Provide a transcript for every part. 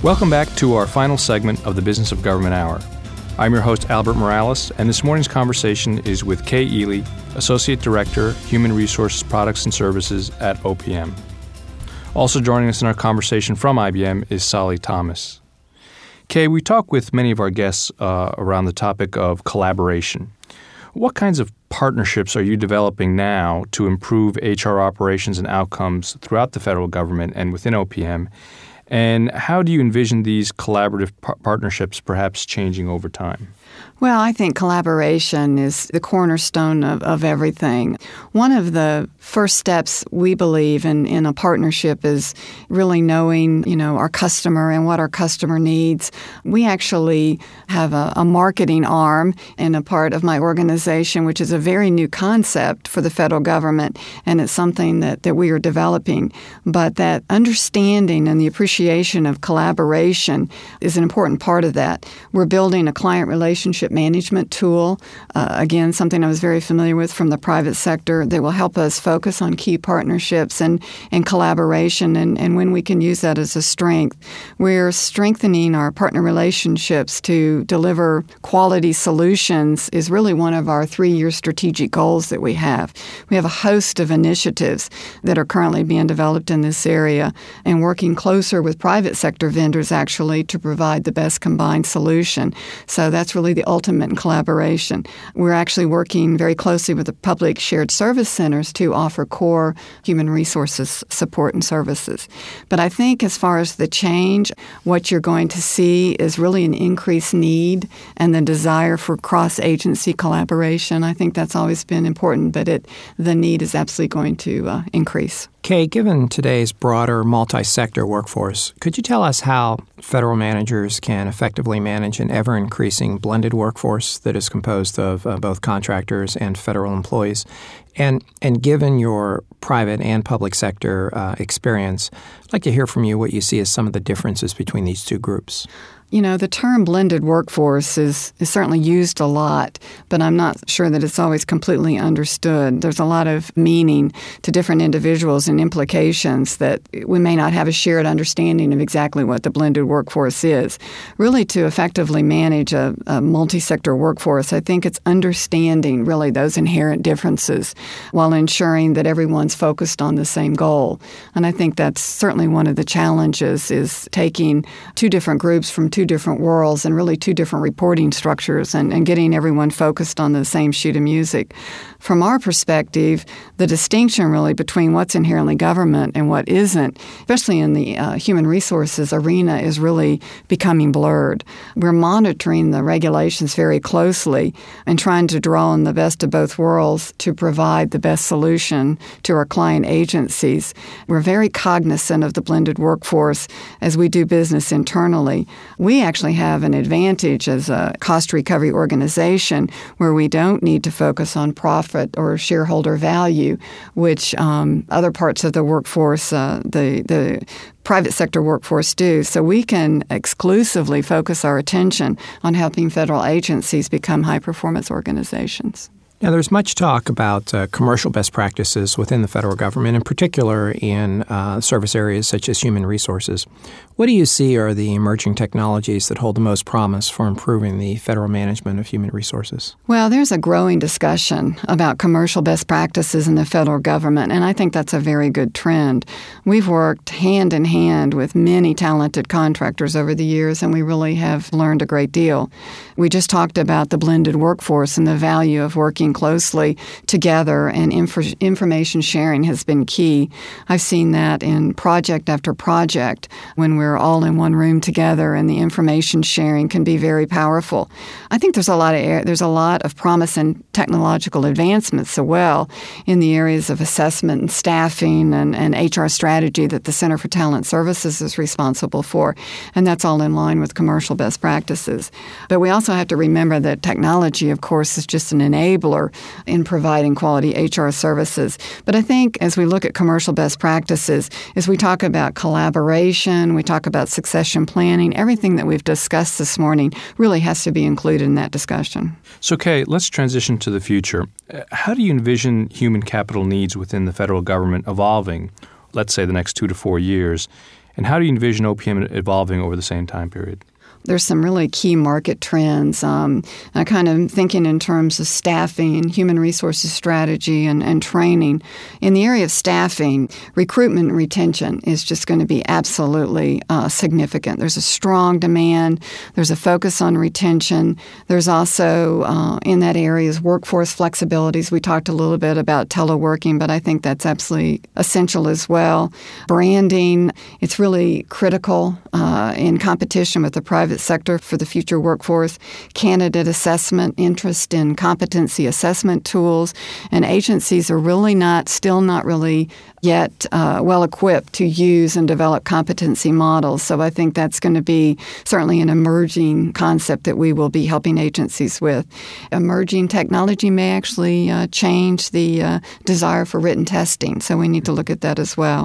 Welcome back to our final segment of the Business of Government Hour. I'm your host, Albert Morales, and this morning's conversation is with Kay Ely, Associate Director, Human Resources Products and Services at OPM. Also joining us in our conversation from IBM is Solly Thomas. Kay, we talk with many of our guests around the topic of collaboration. What kinds of partnerships are you developing now to improve HR operations and outcomes throughout the federal government and within OPM? And how do you envision these collaborative partnerships perhaps changing over time? Well, I think collaboration is the cornerstone of everything. One of the first steps we believe in a partnership is really knowing, our customer and what our customer needs. We actually have a marketing arm in a part of my organization, which is a very new concept for the federal government, and it's something that we are developing. But that understanding and the appreciation of collaboration is an important part of that. We're building a client relationship management tool, again, something I was very familiar with from the private sector that will help us focus on key partnerships and collaboration and when we can use that as a strength. We're strengthening our partner relationships to deliver quality solutions is really one of our 3-year strategic goals that we have. We have a host of initiatives that are currently being developed in this area and working closer with private sector vendors actually to provide the best combined solution. So that's really the ultimate in collaboration. We're actually working very closely with the public shared service centers to offer core human resources support and services. But I think as far as the change, what you're going to see is really an increased need and the desire for cross-agency collaboration. I think that's always been important, but the need is absolutely going to increase. Kay, given today's broader multi-sector workforce, could you tell us how federal managers can effectively manage an ever-increasing blended workforce that is composed of both contractors and federal employees? And given your private and public sector experience, I'd like to hear from you what you see as some of the differences between these two groups. The term blended workforce is certainly used a lot, but I'm not sure that it's always completely understood. There's a lot of meaning to different individuals and implications that we may not have a shared understanding of exactly what the blended workforce is. Really, to effectively manage a multi-sector workforce, I think it's understanding really those inherent differences while ensuring that everyone's focused on the same goal. And I think that's certainly one of the challenges is taking two different groups from two different worlds and really two different reporting structures and getting everyone focused on the same sheet of music. From our perspective, the distinction really between what's inherently government and what isn't, especially in the human resources arena, is really becoming blurred. We're monitoring the regulations very closely and trying to draw on the best of both worlds to provide the best solution to our client agencies. We're very cognizant of the blended workforce as we do business internally. We actually have an advantage as a cost recovery organization where we don't need to focus on profit or shareholder value, which other parts of the workforce, the private sector workforce do. So we can exclusively focus our attention on helping federal agencies become high-performance organizations. Now, there's much talk about commercial best practices within the federal government, in particular in service areas such as human resources. What do you see are the emerging technologies that hold the most promise for improving the federal management of human resources? Well, there's a growing discussion about commercial best practices in the federal government, and I think that's a very good trend. We've worked hand in hand with many talented contractors over the years, and we really have learned a great deal. We just talked about the blended workforce and the value of working closely together, and information sharing has been key. I've seen that in project after project when we're all in one room together, and the information sharing can be very powerful. I think there's a lot of promise in technological advancements as well in the areas of assessment and staffing and HR strategy that the Center for Talent Services is responsible for, and that's all in line with commercial best practices. But we also have to remember that technology, of course, is just an enabler in providing quality HR services. But I think as we look at commercial best practices, as we talk about collaboration, we talk about succession planning, everything that we've discussed this morning really has to be included in that discussion. So, Kay, let's transition to the future. How do you envision human capital needs within the federal government evolving, let's say the next 2 to 4 years? And how do you envision OPM evolving over the same time period? There's some really key market trends. I'm kind of thinking in terms of staffing, human resources strategy, and training. In the area of staffing, recruitment and retention is just going to be absolutely significant. There's a strong demand. There's a focus on retention. There's also in that area is workforce flexibilities. We talked a little bit about teleworking, but I think that's absolutely essential as well. Branding, it's really critical in competition with the private sector for the future workforce. Candidate assessment, interest in competency assessment tools, and agencies are still not really yet well equipped to use and develop competency models. So I think that's going to be certainly an emerging concept that we will be helping agencies with. Emerging technology may actually change the desire for written testing, so we need to look at that as well.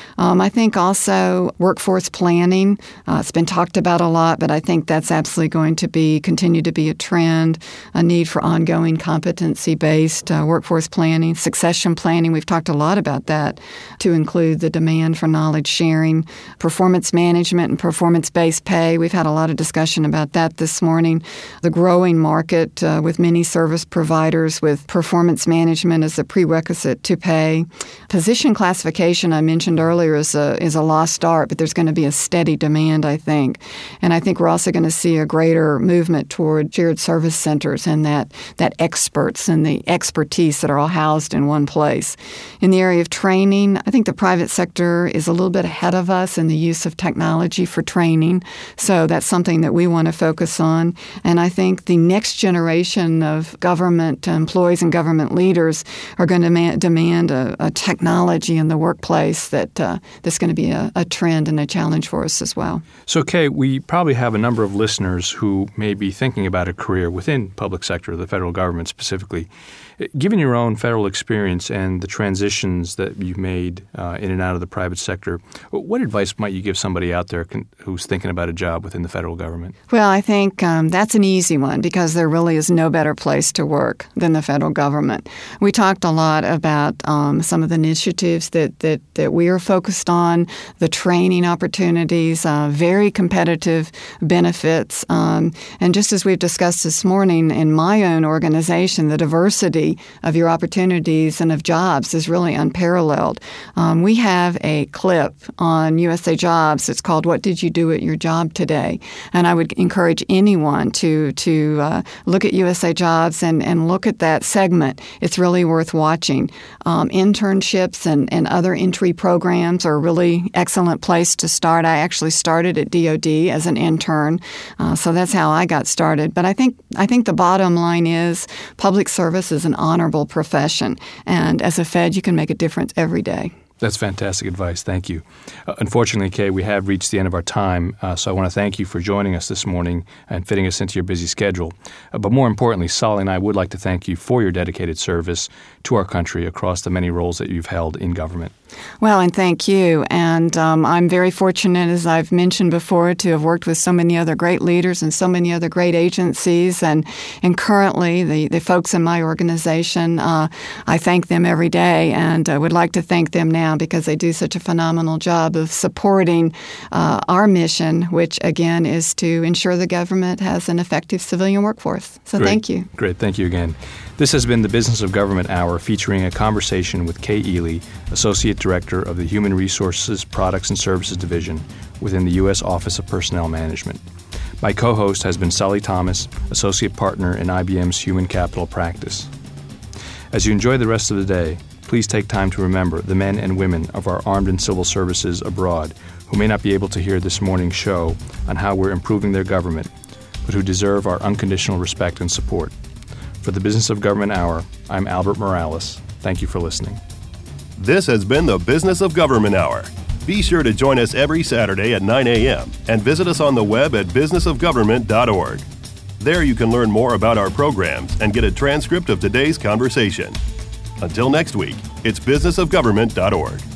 I think also workforce planning, it's been talked about a lot, but I think that's absolutely going to continue to be a trend, a need for ongoing competency-based workforce planning, succession planning. We've talked a lot about that, to include the demand for knowledge sharing, performance management and performance-based pay. We've had a lot of discussion about that this morning. The growing market with many service providers with performance management as a prerequisite to pay. Position classification, I mentioned earlier, is a lost art, but there's going to be a steady demand, I think. And I think we're also going to see a greater movement toward shared service centers and that experts and the expertise that are all housed in one place. In the area of training, I think the private sector is a little bit ahead of us in the use of technology for training. So that's something that we want to focus on. And I think the next generation of government employees and government leaders are going to demand a technology in the workplace that's going to be a trend and a challenge for us as well. So, Kay, we probably have a number of listeners who may be thinking about a career within public sector, the federal government specifically. Given your own federal experience and the transitions that you've made in and out of the private sector, what advice might you give somebody out there who's thinking about a job within the federal government? Well, I think that's an easy one because there really is no better place to work than the federal government. We talked a lot about some of the initiatives that we are focused on, the training opportunities, very competitive benefits. And just as we've discussed this morning in my own organization, the diversity of your opportunities and of jobs is really unparalleled. We have a clip on USA Jobs. It's called "What Did You Do at Your Job Today?" And I would encourage anyone to look at USA Jobs and look at that segment. It's really worth watching. Internships and other entry programs are a really excellent place to start. I actually started at DoD as an intern, so that's how I got started. But I think the bottom line is public service is an honorable profession, and as a Fed, you can make a difference every day. That's fantastic advice. Thank you. Unfortunately, Kay, we have reached the end of our time, so I want to thank you for joining us this morning and fitting us into your busy schedule. But more importantly, Solly and I would like to thank you for your dedicated service to our country across the many roles that you've held in government. Well, and thank you. And I'm very fortunate, as I've mentioned before, to have worked with so many other great leaders and so many other great agencies. And currently, the folks in my organization, I thank them every day, and I would like to thank them now because they do such a phenomenal job of supporting our mission, which, again, is to ensure the government has an effective civilian workforce. So thank you. Great. Thank you again. This has been the Business of Government Hour, featuring a conversation with Kay Ely, Associate Director of the Human Resources Products and Services Division within the U.S. Office of Personnel Management. My co-host has been Solly Thomas, Associate Partner in IBM's Human Capital Practice. As you enjoy the rest of the day, please take time to remember the men and women of our armed and civil services abroad who may not be able to hear this morning's show on how we're improving their government, but who deserve our unconditional respect and support. For the Business of Government Hour, I'm Albert Morales. Thank you for listening. This has been the Business of Government Hour. Be sure to join us every Saturday at 9 a.m. and visit us on the web at businessofgovernment.org. There you can learn more about our programs and get a transcript of today's conversation. Until next week, it's businessofgovernment.org.